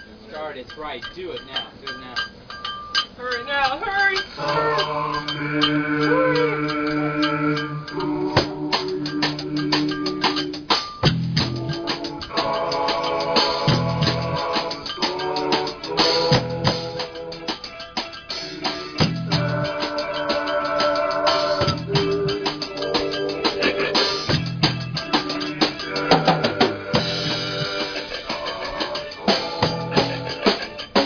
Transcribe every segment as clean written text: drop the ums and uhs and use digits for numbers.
Start, it's right. Do it now. Do it now. Hurry now, hurry!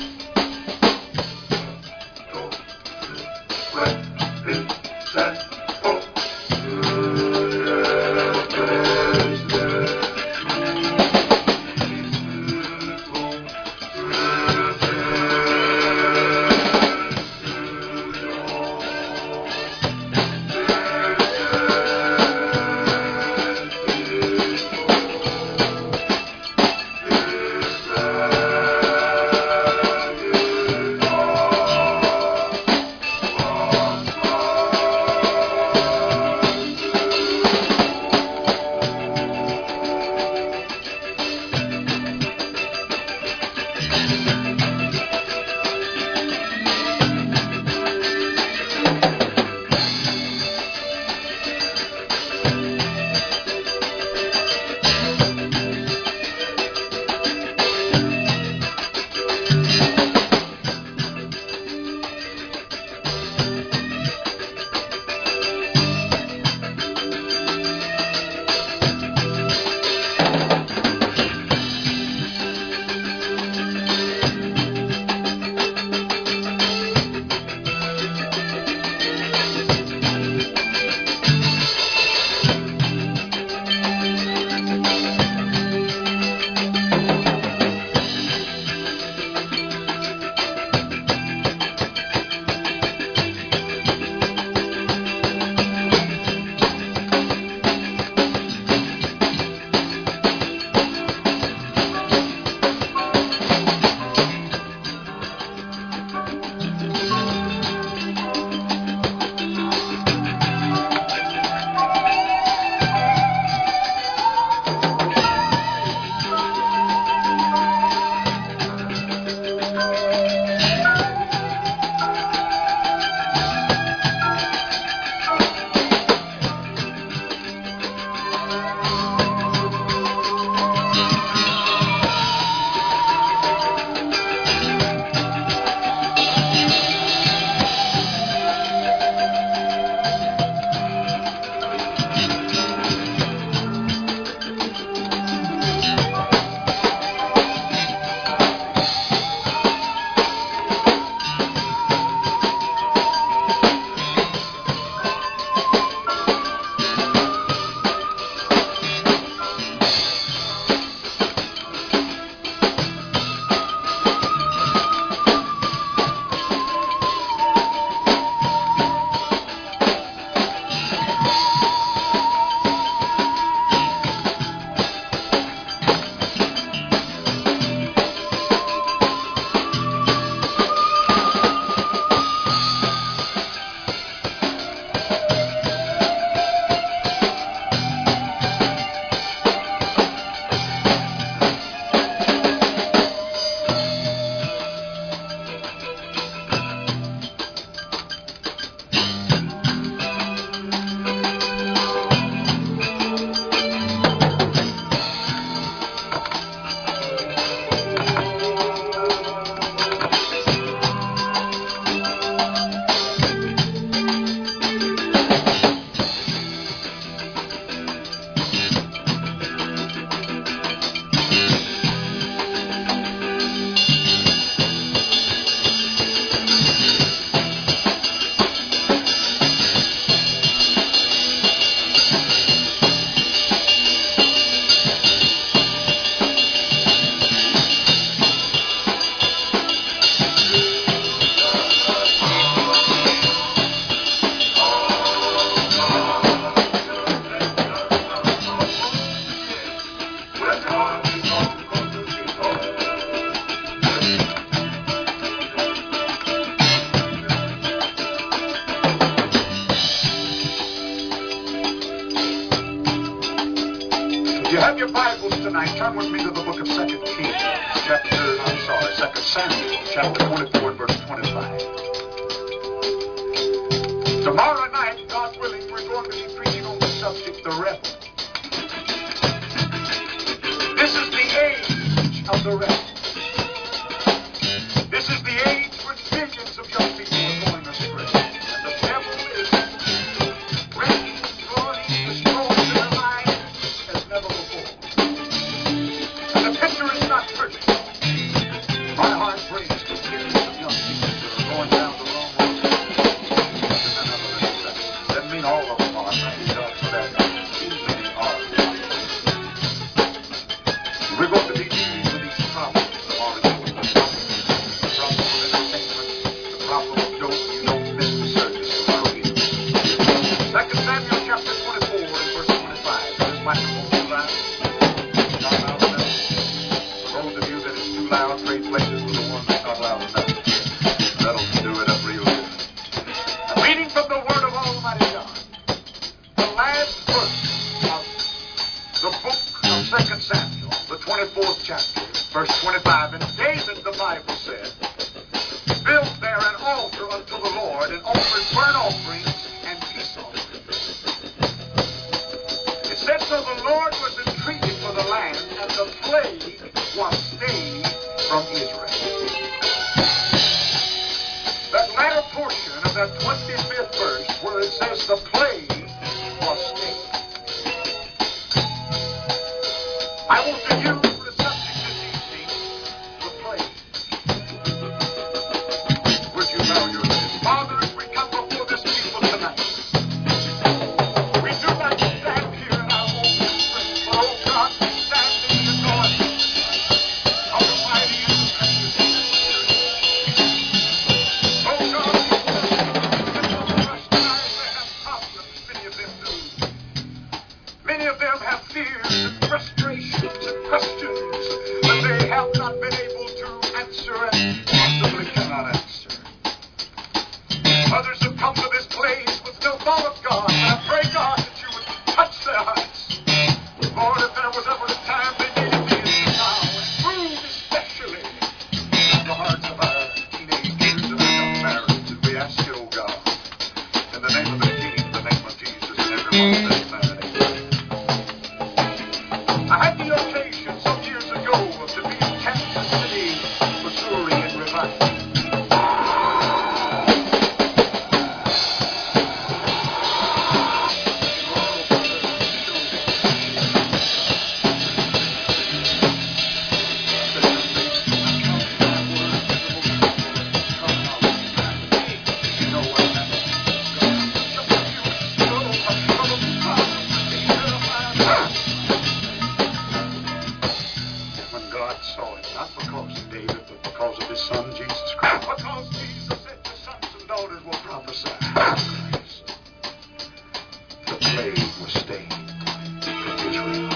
Set. tonight, turn with me to the book of 2 Samuel, chapter 24 and verse 25. Tomorrow night, God willing, we're going to be preaching on the subject, the rebel. This is the age of the rebel. This is the age when millions of young people are going astray. And the devil is wrecking, destroying, destroying their lives as never before. And the picture is not perfect. My heart breaks for millions of young people that are going down the wrong road. Doesn't mean all of them are. Thank God for that. Many are. We're going to be dealing with these problems tomorrow. The problem of entertainment, the problem of dope. You don't miss the service tomorrow evening. 2 Samuel chapter 24 and verse 25. This microphone too loud? Not loud enough? For those of you that it's too loud, trade places with the one that's not loud enough. That'll do it up real good. I'm reading from the Word of Almighty God. The last verse of the book of 2 Samuel, the 24th chapter, verse 25. And David, the Bible said, built there an altar unto the Lord and offered burnt offerings and peace offerings. It said, so the Lord was entreated for the land, and the plague was stayed from Israel. That latter portion of that 25th verse, where it says the plague was stayed. I want to use the subject this evening, the plague. Would you bow your heads? Father, as we come before this people tonight, we do not stand here in our own strength, but, oh God, we stand in the authority of the mighty and precious Spirit. Oh God, we pray that those of us tonight that have problems, many of them do. Many of them have fears and frustrations and questions that they have not been able to answer and possibly cannot answer. Others have come to this place with no thought of God, and I pray, God, that you would touch their hearts. Lord, if there was ever a time they needed thee, it's now, and move especially the hearts of our teenagers and our young marrieds, and we ask you, oh God, in the name of the King, the name of Jesus, and everyone says amen. I had the occasion some years ago to be in Kansas City, Missouri, in revival. When God saw it, not because of David, but because of his son, Jesus Christ. Because Jesus said the sons and daughters will prophesy. Christ. The plague was stayed from Israel.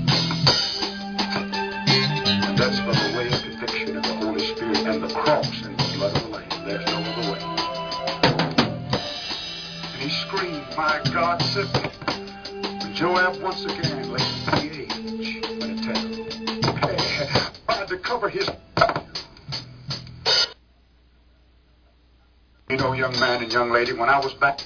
And that's by the way of conviction of the Holy Spirit and the cross and the blood of the Lamb. There's no other way. And he screamed, my God, save me. When Joab once again laid the age when it tell. Tried to cover his. You know, young man and young lady, when I was back.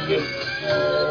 Good.